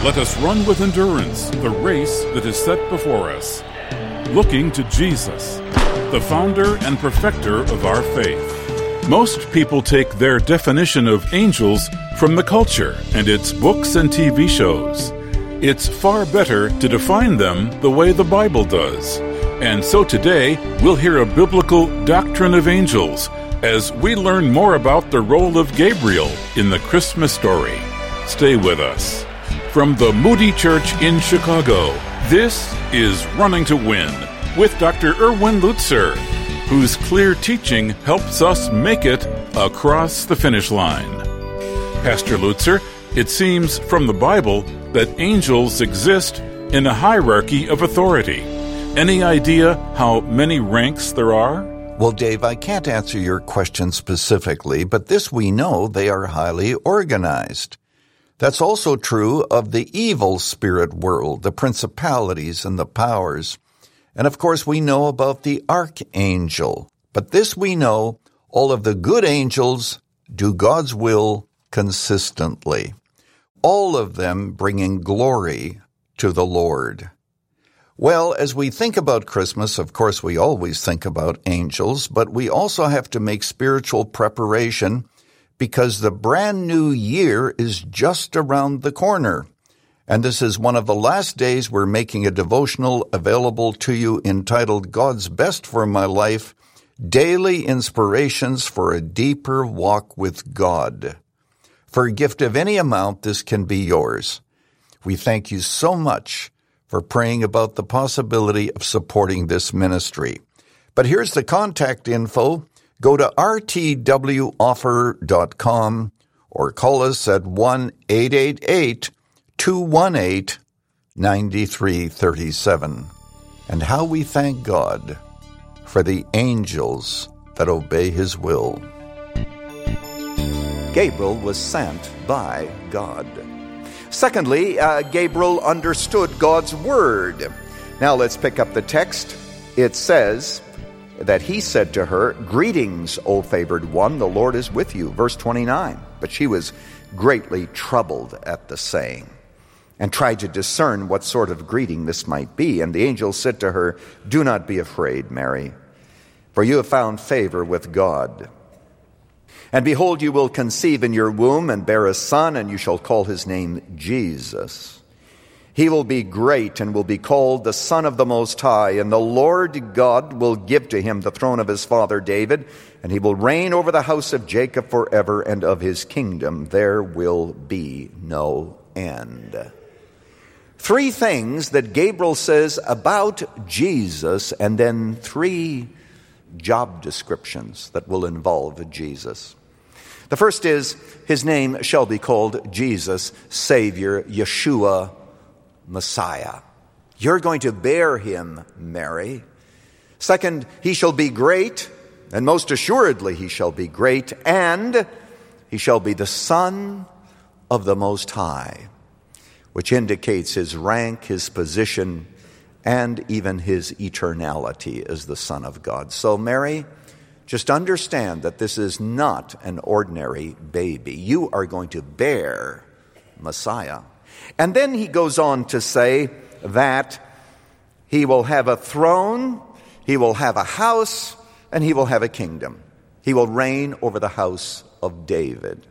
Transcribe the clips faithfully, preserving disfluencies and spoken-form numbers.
Let us run with endurance the race that is set before us, looking to Jesus, the founder and perfecter of our faith. Most people take their definition of angels from the culture and its books and T V shows. It's far better to define them the way the Bible does. And so today, we'll hear a biblical doctrine of angels as we learn more about the role of Gabriel in the Christmas story. Stay with us. From the Moody Church in Chicago, this is Running to Win with Doctor Erwin Lutzer, whose clear teaching helps us make it across the finish line. Pastor Lutzer, it seems from the Bible that angels exist in a hierarchy of authority. Any idea how many ranks there are? Well, Dave, I can't answer your question specifically, but this we know: they are highly organized. That's also true of the evil spirit world, the principalities and the powers. And of course, we know about the archangel. But this we know: all of the good angels do God's will consistently, all of them bringing glory to the Lord. Well, as we think about Christmas, of course, we always think about angels, but we also have to make spiritual preparation because the brand new year is just around the corner. And this is one of the last days we're making a devotional available to you entitled God's Best for My Life, Daily Inspirations for a Deeper Walk with God. For a gift of any amount, this can be yours. We thank you so much for praying about the possibility of supporting this ministry. But here's the contact info. Go to r t w offer dot com or call us at one eight eight eight, two one eight, nine three three seven. And how we thank God for the angels that obey His will. Gabriel was sent by God. Secondly, uh, Gabriel understood God's word. Now let's pick up the text. It says that he said to her, "Greetings, O favored one, the Lord is with you." Verse twenty-nine. But she was greatly troubled at the saying and tried to discern what sort of greeting this might be. And the angel said to her, "Do not be afraid, Mary, for you have found favor with God. And behold, you will conceive in your womb and bear a son, and you shall call his name Jesus. He will be great and will be called the Son of the Most High, and the Lord God will give to him the throne of his father David, and he will reign over the house of Jacob forever, and of his kingdom there will be no end." Three things that Gabriel says about Jesus, and then three job descriptions that will involve Jesus. The first is, his name shall be called Jesus, Savior, Yeshua, Messiah. You're going to bear him, Mary. Second, he shall be great, and most assuredly he shall be great, and he shall be the Son of the Most High, which indicates his rank, his position, and even his eternality as the Son of God. So, Mary, just understand that this is not an ordinary baby. You are going to bear Messiah. And then he goes on to say that he will have a throne, he will have a house, and he will have a kingdom. He will reign over the house of David.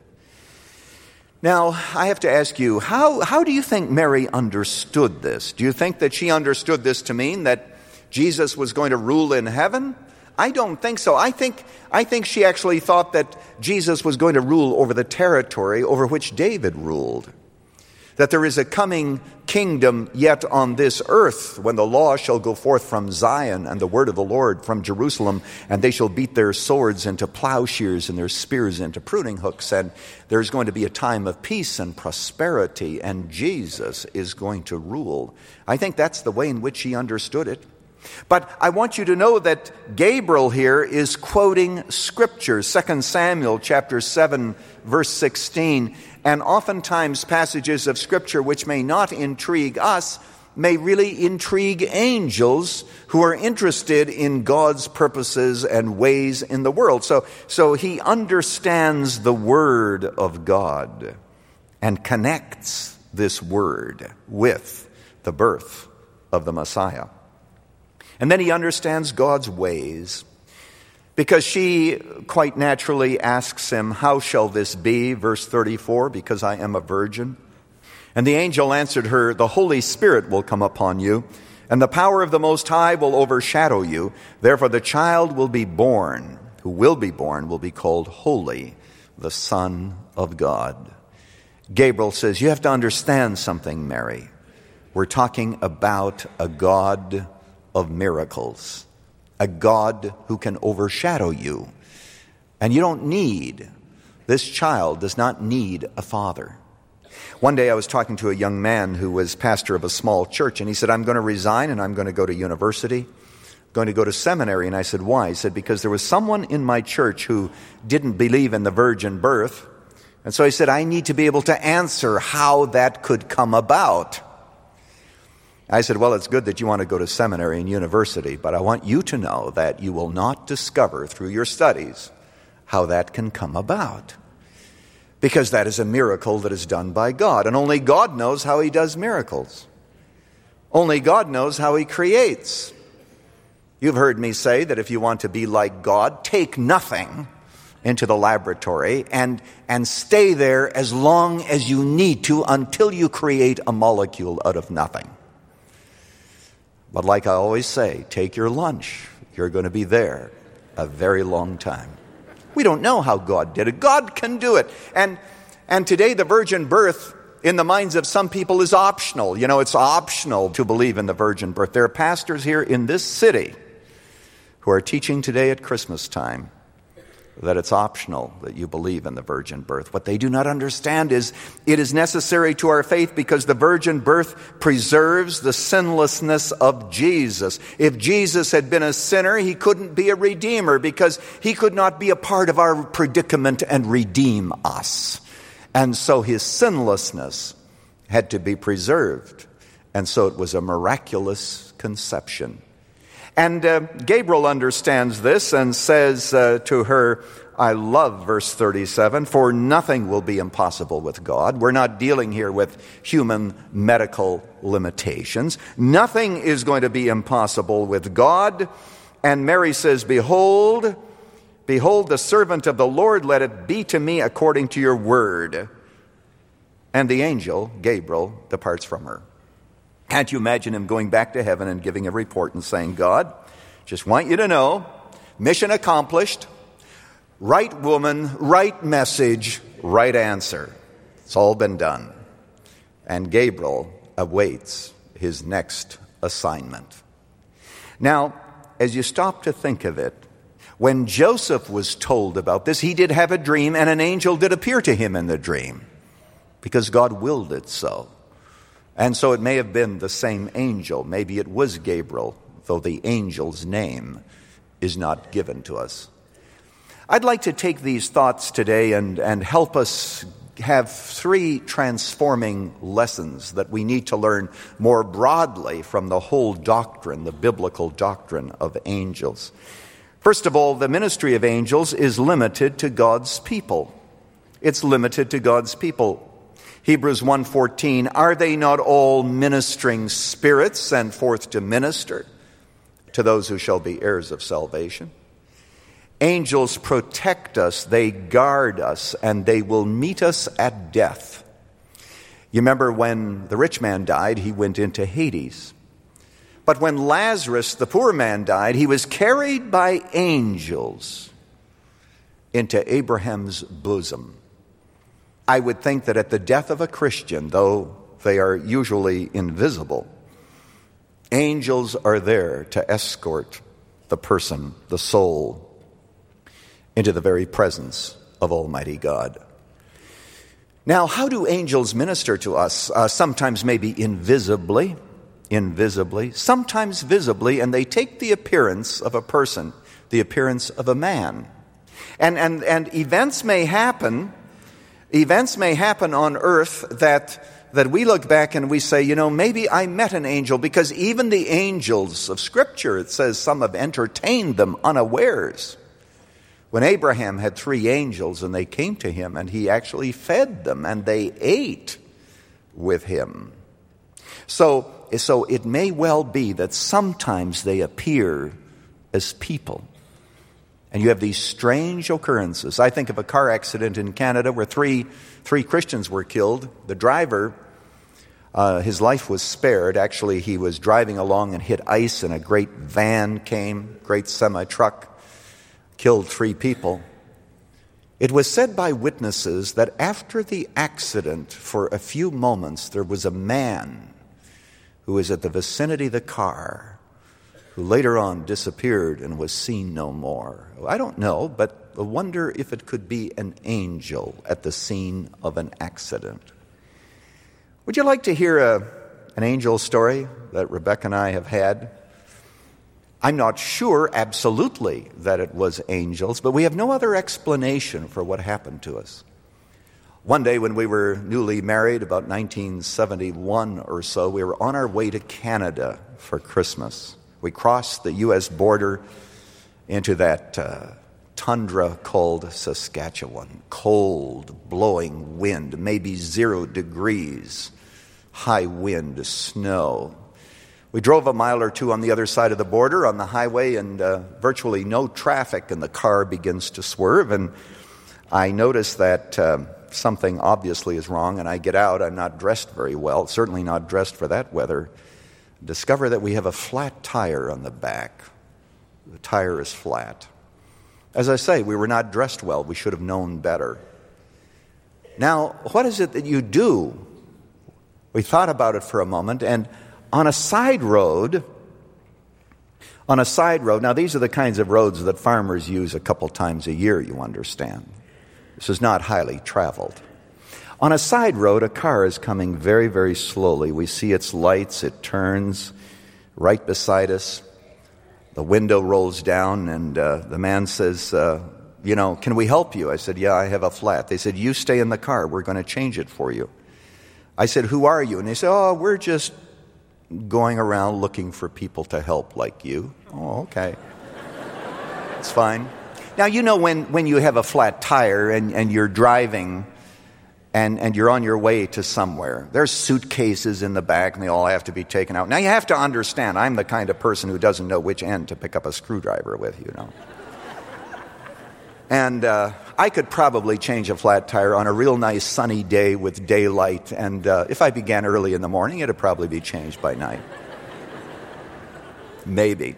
Now, I have to ask you, how, how do you think Mary understood this? Do you think that she understood this to mean that Jesus was going to rule in heaven? I don't think so. I think, I think she actually thought that Jesus was going to rule over the territory over which David ruled. That there is a coming kingdom yet on this earth, when the law shall go forth from Zion and the word of the Lord from Jerusalem, and they shall beat their swords into plowshares and their spears into pruning hooks, and there's going to be a time of peace and prosperity, and Jesus is going to rule. I think that's the way in which she understood it. But I want you to know that Gabriel here is quoting Scripture, Second Samuel chapter seven, verse sixteen, and oftentimes passages of Scripture which may not intrigue us may really intrigue angels who are interested in God's purposes and ways in the world. So, so he understands the Word of God and connects this word with the birth of the Messiah. And then he understands God's ways, because she quite naturally asks him, how shall this be? Verse thirty-four, because I am a virgin. And the angel answered her, the Holy Spirit will come upon you, and the power of the Most High will overshadow you. Therefore the child will be born, who will be born, will be called Holy, the Son of God. Gabriel says, you have to understand something, Mary. We're talking about a God of miracles, a God who can overshadow you. And you don't need, this child does not need a father. One day I was talking to a young man who was pastor of a small church, and he said, I'm going to resign and I'm going to go to university, I'm going to go to seminary. And I said, why? He said, because there was someone in my church who didn't believe in the virgin birth. And so he said, I need to be able to answer how that could come about. I said, well, it's good that you want to go to seminary and university, but I want you to know that you will not discover through your studies how that can come about. Because that is a miracle that is done by God. And only God knows how he does miracles. Only God knows how he creates. You've heard me say that if you want to be like God, take nothing into the laboratory and, and stay there as long as you need to until you create a molecule out of nothing. But like I always say, take your lunch. You're going to be there a very long time. We don't know how God did it. God can do it. And, and today the virgin birth in the minds of some people is optional. You know, it's optional to believe in the virgin birth. There are pastors here in this city who are teaching today at Christmas time that it's optional that you believe in the virgin birth. What they do not understand is it is necessary to our faith because the virgin birth preserves the sinlessness of Jesus. If Jesus had been a sinner, he couldn't be a redeemer because he could not be a part of our predicament and redeem us. And so his sinlessness had to be preserved. And so it was a miraculous conception. And uh, Gabriel understands this and says uh, to her, I love verse thirty-seven, for nothing will be impossible with God. We're not dealing here with human medical limitations. Nothing is going to be impossible with God. And Mary says, Behold, behold the servant of the Lord, let it be to me according to your word. And the angel, Gabriel, departs from her. Can't you imagine him going back to heaven and giving a report and saying, God, just want you to know, mission accomplished, right woman, right message, right answer. It's all been done. And Gabriel awaits his next assignment. Now, as you stop to think of it, when Joseph was told about this, he did have a dream, and an angel did appear to him in the dream, because God willed it so. And so it may have been the same angel. Maybe it was Gabriel, though the angel's name is not given to us. I'd like to take these thoughts today and, and help us have three transforming lessons that we need to learn more broadly from the whole doctrine, the biblical doctrine of angels. First of all, the ministry of angels is limited to God's people. It's limited to God's people. Hebrews one fourteen, are they not all ministering spirits sent forth to minister to those who shall be heirs of salvation? Angels protect us, they guard us, and they will meet us at death. You remember when the rich man died, he went into Hades. But when Lazarus, the poor man, died, he was carried by angels into Abraham's bosom. I would think that at the death of a Christian, though they are usually invisible, angels are there to escort the person, the soul, into the very presence of Almighty God. Now, how do angels minister to us? Uh, sometimes maybe invisibly, invisibly, sometimes visibly, and they take the appearance of a person, the appearance of a man. And, and, and events may happen Events may happen on earth that, that we look back and we say, you know, maybe I met an angel, because even the angels of Scripture, it says some have entertained them unawares. When Abraham had three angels and they came to him and he actually fed them and they ate with him. So, so it may well be that sometimes they appear as people. And you have these strange occurrences. I think of a car accident in Canada where three, three Christians were killed. The driver, uh, his life was spared. Actually, he was driving along and hit ice, and a great van came, great semi-truck, killed three people. It was said by witnesses that after the accident, for a few moments, there was a man who was at the vicinity of the car, who later on disappeared and was seen no more. I don't know, but I wonder if it could be an angel at the scene of an accident. Would you like to hear a, an angel story that Rebecca and I have had? I'm not sure absolutely that it was angels, but we have no other explanation for what happened to us. One day when we were newly married, about nineteen seventy-one or so, we were on our way to Canada for Christmas. We crossed the U S border into that uh, tundra called Saskatchewan. Cold, blowing wind, maybe zero degrees, high wind, snow. We drove a mile or two on the other side of the border on the highway, and uh, virtually no traffic, and the car begins to swerve, and I notice that uh, something obviously is wrong, and I get out. I'm not dressed very well, certainly not dressed for that weather. Discover that we have a flat tire on the back. The tire is flat. As I say, we were not dressed well. We should have known better. Now, what is it that you do? We thought about it for a moment, and on a side road, on a side road, now these are the kinds of roads that farmers use a couple times a year, you understand. This is not highly traveled. On a side road, a car is coming very, very slowly. We see its lights. It turns right beside us. The window rolls down, and uh, the man says, uh, you know, can we help you? I said, yeah, I have a flat. They said, you stay in the car. We're going to change it for you. I said, who are you? And they said, oh, we're just going around looking for people to help like you. Oh, okay. It's fine. Now, you know when, when you have a flat tire and, and you're driving and, and you're on your way to somewhere, there's suitcases in the back and they all have to be taken out. Now, you have to understand, I'm the kind of person who doesn't know which end to pick up a screwdriver with, you know. And uh, I could probably change a flat tire on a real nice sunny day with daylight, and uh, if I began early in the morning, it'd probably be changed by night. Maybe.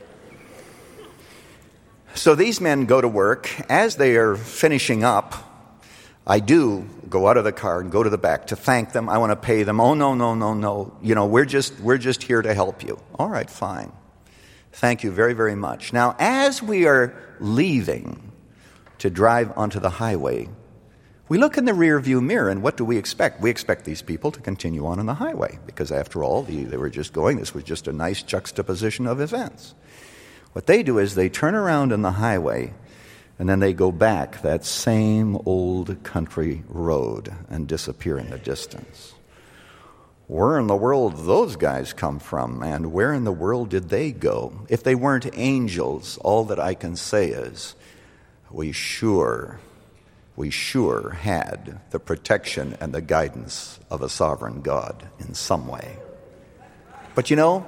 So these men go to work. As they are finishing up, I do go out of the car and go to the back to thank them. I want to pay them. Oh, no, no, no, no. You know, we're just we're just here to help you. All right, fine. Thank you very, very much. Now, as we are leaving to drive onto the highway, we look in the rear view mirror, and what do we expect? We expect these people to continue on on the highway, because after all, they, they were just going. This was just a nice juxtaposition of events. What they do is they turn around on the highway, and then they go back that same old country road and disappear in the distance. Where in the world did those guys come from, and where in the world did they go? If they weren't angels, all that I can say is, we sure, we sure had the protection and the guidance of a sovereign God in some way. But you know,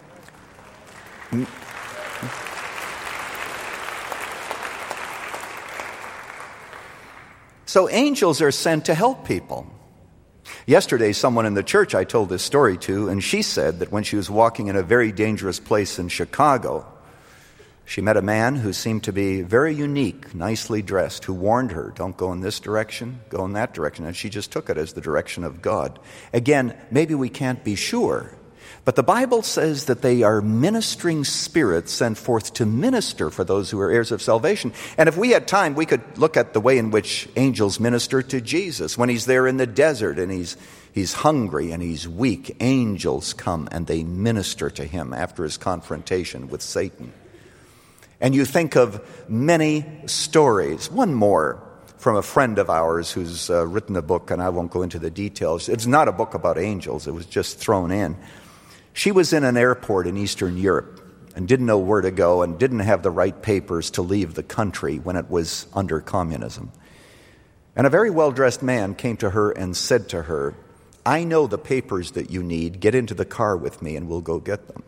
so angels are sent to help people. Yesterday, someone in the church I told this story to, and she said that when she was walking in a very dangerous place in Chicago, she met a man who seemed to be very unique, nicely dressed, who warned her, don't go in this direction, go in that direction. And she just took it as the direction of God. Again, maybe we can't be sure, but the Bible says that they are ministering spirits sent forth to minister for those who are heirs of salvation. And if we had time, we could look at the way in which angels minister to Jesus. When he's there in the desert and he's he's hungry and he's weak, angels come and they minister to him after his confrontation with Satan. And you think of many stories. One more from a friend of ours who's uh, written a book, and I won't go into the details. It's not a book about angels. It was just thrown in. She was in an airport in Eastern Europe and didn't know where to go and didn't have the right papers to leave the country when it was under communism. And a very well-dressed man came to her and said to her, I know the papers that you need. Get into the car with me and we'll go get them.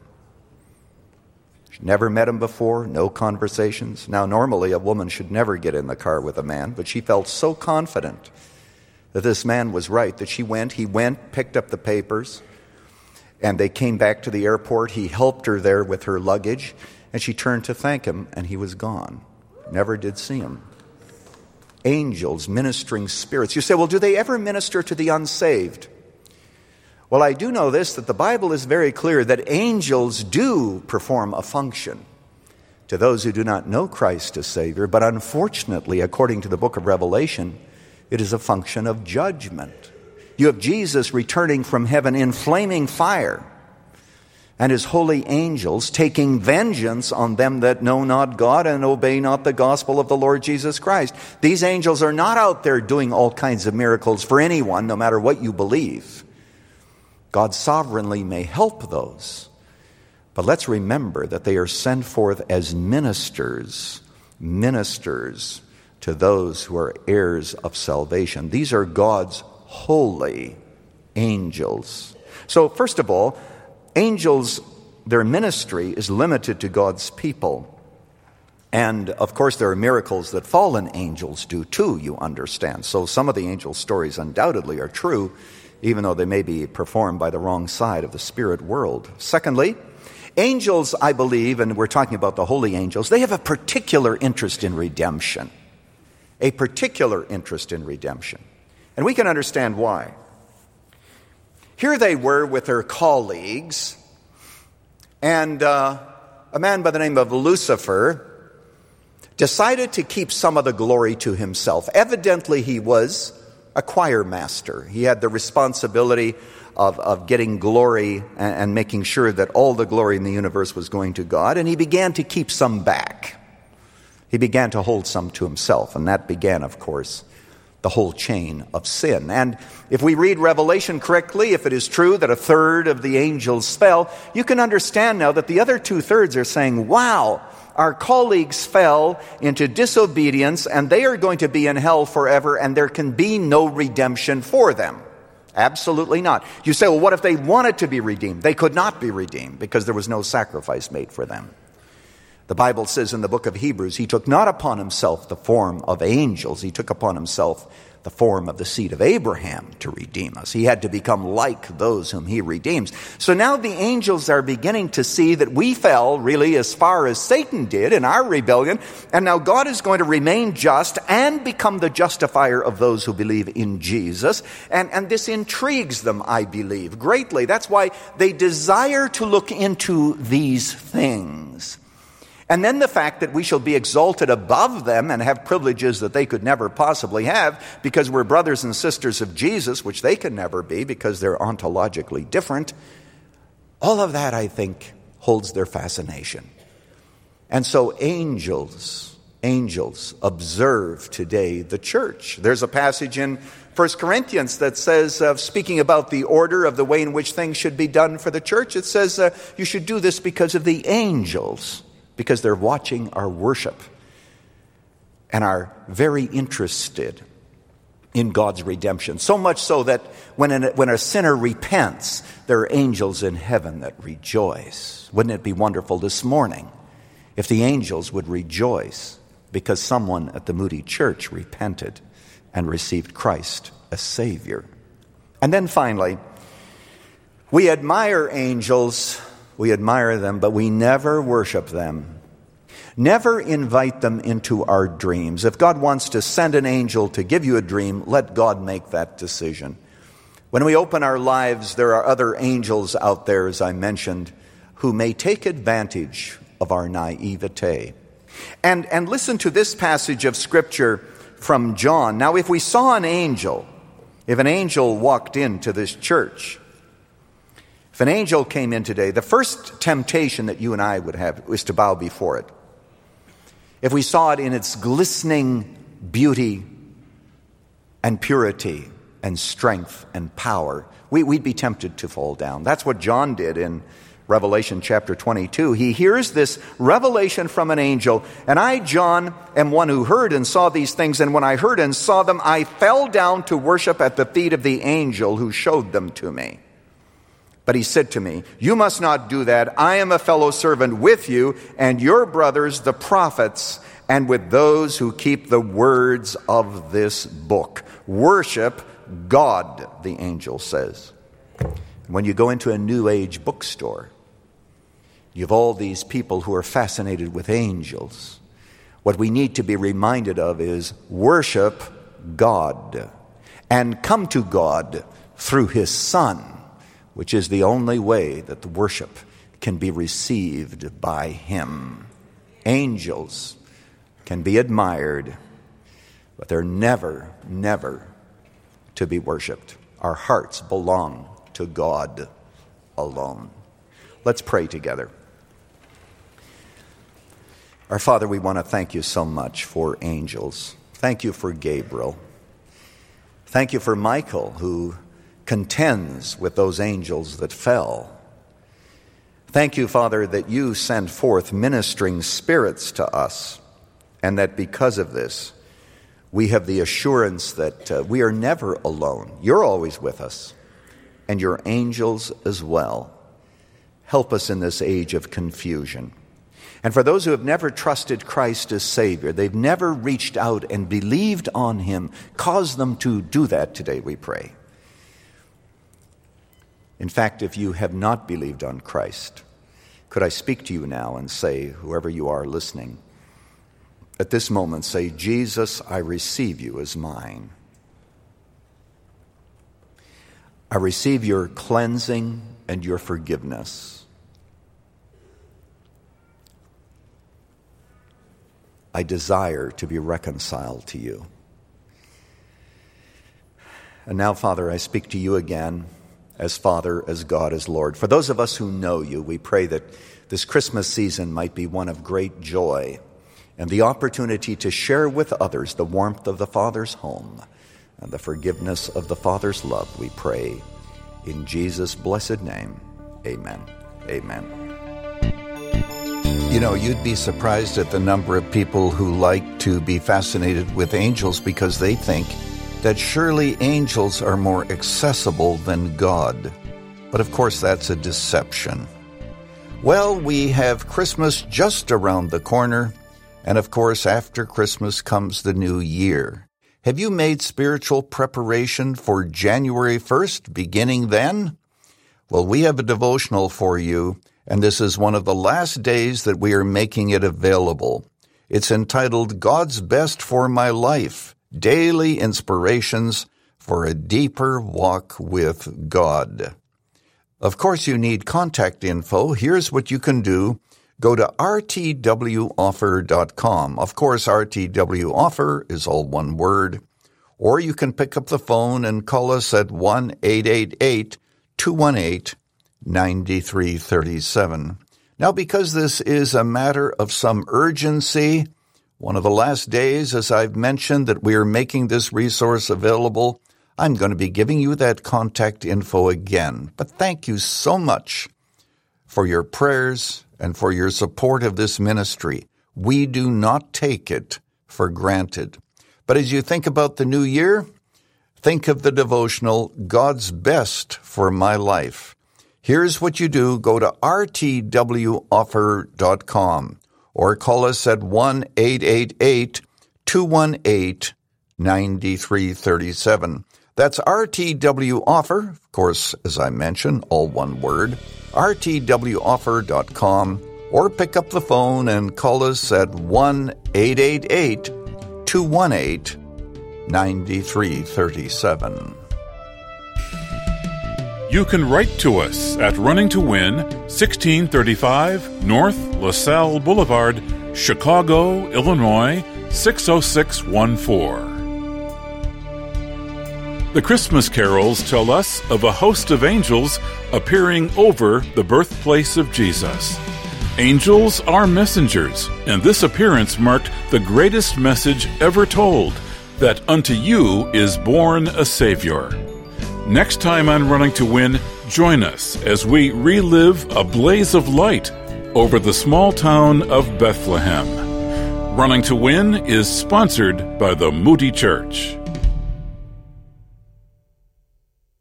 She never met him before, no conversations. Now, normally a woman should never get in the car with a man, but she felt so confident that this man was right that she went. He went, picked up the papers, and they came back to the airport. He helped her there with her luggage, and she turned to thank him, and he was gone. Never did see him. Angels, ministering spirits. You say, well, do they ever minister to the unsaved? Well, I do know this, that the Bible is very clear that angels do perform a function to those who do not know Christ as Savior, but unfortunately, according to the book of Revelation, it is a function of judgment. You have Jesus returning from heaven in flaming fire, and his holy angels taking vengeance on them that know not God and obey not the gospel of the Lord Jesus Christ. These angels are not out there doing all kinds of miracles for anyone, no matter what you believe. God sovereignly may help those, but let's remember that they are sent forth as ministers, ministers to those who are heirs of salvation. These are God's holy angels. So first of all, angels, their ministry is limited to God's people. And of course there are miracles that fallen angels do too, you understand. So some of the angel stories undoubtedly are true, even though they may be performed by the wrong side of the spirit world. Secondly, angels, I believe, and we're talking about the holy angels, they have a particular interest in redemption. A particular interest in redemption. And we can understand why. Here they were with their colleagues, and uh, a man by the name of Lucifer decided to keep some of the glory to himself. Evidently, he was a choir master. He had the responsibility of, of getting glory and, and making sure that all the glory in the universe was going to God, and he began to keep some back. He began to hold some to himself, and that began, of course, the whole chain of sin. And if we read Revelation correctly, if it is true that a third of the angels fell, you can understand now that the other two-thirds are saying, wow, our colleagues fell into disobedience, and they are going to be in hell forever, and there can be no redemption for them. Absolutely not. You say, well, what if they wanted to be redeemed? They could not be redeemed because there was no sacrifice made for them. The Bible says in the book of Hebrews, he took not upon himself the form of angels. He took upon himself the form of the seed of Abraham to redeem us. He had to become like those whom he redeems. So now the angels are beginning to see that we fell really as far as Satan did in our rebellion. And now God is going to remain just and become the justifier of those who believe in Jesus. And, and this intrigues them, I believe, greatly. That's why they desire to look into these things. And then the fact that we shall be exalted above them and have privileges that they could never possibly have because we're brothers and sisters of Jesus, which they can never be because they're ontologically different. All of that, I think, holds their fascination. And so angels, angels observe today the church. There's a passage in First Corinthians that says, uh, speaking about the order of the way in which things should be done for the church, it says uh, you should do this because of the angels. Because they're watching our worship and are very interested in God's redemption. So much so that when, an, when a sinner repents, there are angels in heaven that rejoice. Wouldn't it be wonderful this morning if the angels would rejoice because someone at the Moody Church repented and received Christ as Savior? And then finally, we admire angels. We admire them, but we never worship them. Never invite them into our dreams. If God wants to send an angel to give you a dream, let God make that decision. When we open our lives, there are other angels out there, as I mentioned, who may take advantage of our naivete. And, and listen to this passage of Scripture from John. Now, if we saw an angel, if an angel walked into this church, if an angel came in today, the first temptation that you and I would have is to bow before it. If we saw it in its glistening beauty and purity and strength and power, we, we'd be tempted to fall down. That's what John did in Revelation chapter twenty-two, he hears this revelation from an angel, and I, John, am one who heard and saw these things, and when I heard and saw them, I fell down to worship at the feet of the angel who showed them to me. But he said to me, you must not do that. I am a fellow servant with you and your brothers, the prophets, and with those who keep the words of this book. Worship God, the angel says. When you go into a New Age bookstore, you have all these people who are fascinated with angels. What we need to be reminded of is worship God and come to God through His Son, which is the only way that the worship can be received by Him. Angels can be admired, but they're never, never to be worshiped. Our hearts belong to God alone. Let's pray together. Our Father, we want to thank you so much for angels. Thank you for Gabriel. Thank you for Michael, who contends with those angels that fell. Thank you, Father, that you send forth ministering spirits to us, and that because of this, we have the assurance that uh, we are never alone. You're always with us, and your angels as well. Help us in this age of confusion. And for those who have never trusted Christ as Savior, they've never reached out and believed on Him, cause them to do that today, we pray. In fact, if you have not believed on Christ, could I speak to you now and say, whoever you are listening, at this moment say, Jesus, I receive you as mine. I receive your cleansing and your forgiveness. I desire to be reconciled to you. And now, Father, I speak to you again as Father, as God, as Lord. For those of us who know you, we pray that this Christmas season might be one of great joy and the opportunity to share with others the warmth of the Father's home and the forgiveness of the Father's love, we pray. In Jesus' blessed name, amen. Amen. You know, you'd be surprised at the number of people who like to be fascinated with angels because they think that surely angels are more accessible than God. But of course, that's a deception. Well, we have Christmas just around the corner, and of course, after Christmas comes the new year. Have you made spiritual preparation for January first, beginning then? Well, we have a devotional for you, and this is one of the last days that we are making it available. It's entitled, God's Best for My Life, Daily Inspirations for a Deeper Walk with God. Of course, you need contact info. Here's what you can do. Go to r t w offer dot com. Of course, R T W Offer is all one word. Or you can pick up the phone and call us at one eight eight eight, two one eight, nine three three seven. Now, because this is a matter of some urgency, one of the last days, as I've mentioned, that we are making this resource available, I'm going to be giving you that contact info again. But thank you so much for your prayers and for your support of this ministry. We do not take it for granted. But as you think about the new year, think of the devotional, God's Best for My Life. Here's what you do. Go to r t w offer dot com or call us at one eight eight eight, two one eight, nine three three seven. That's R T W Offer, of course, as I mentioned, all one word, r t w offer dot com, or pick up the phone and call us at one eight eight eight, two one eight, nine three three seven. You can write to us at Running to Win, sixteen thirty-five North LaSalle Boulevard, Chicago, Illinois, six oh six one four. The Christmas carols tell us of a host of angels appearing over the birthplace of Jesus. Angels are messengers, and this appearance marked the greatest message ever told, that unto you is born a Savior. Next time on Running to Win, join us as we relive a blaze of light over the small town of Bethlehem. Running to Win is sponsored by the Moody Church.